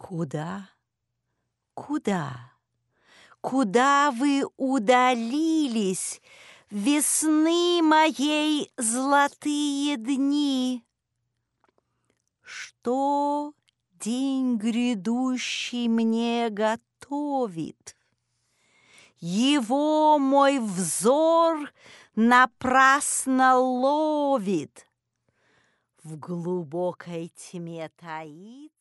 Куда, куда, куда вы удалились, весны моей золотые дни? Что день грядущий мне готовит? Его мой взор напрасно ловит. В глубокой тьме таится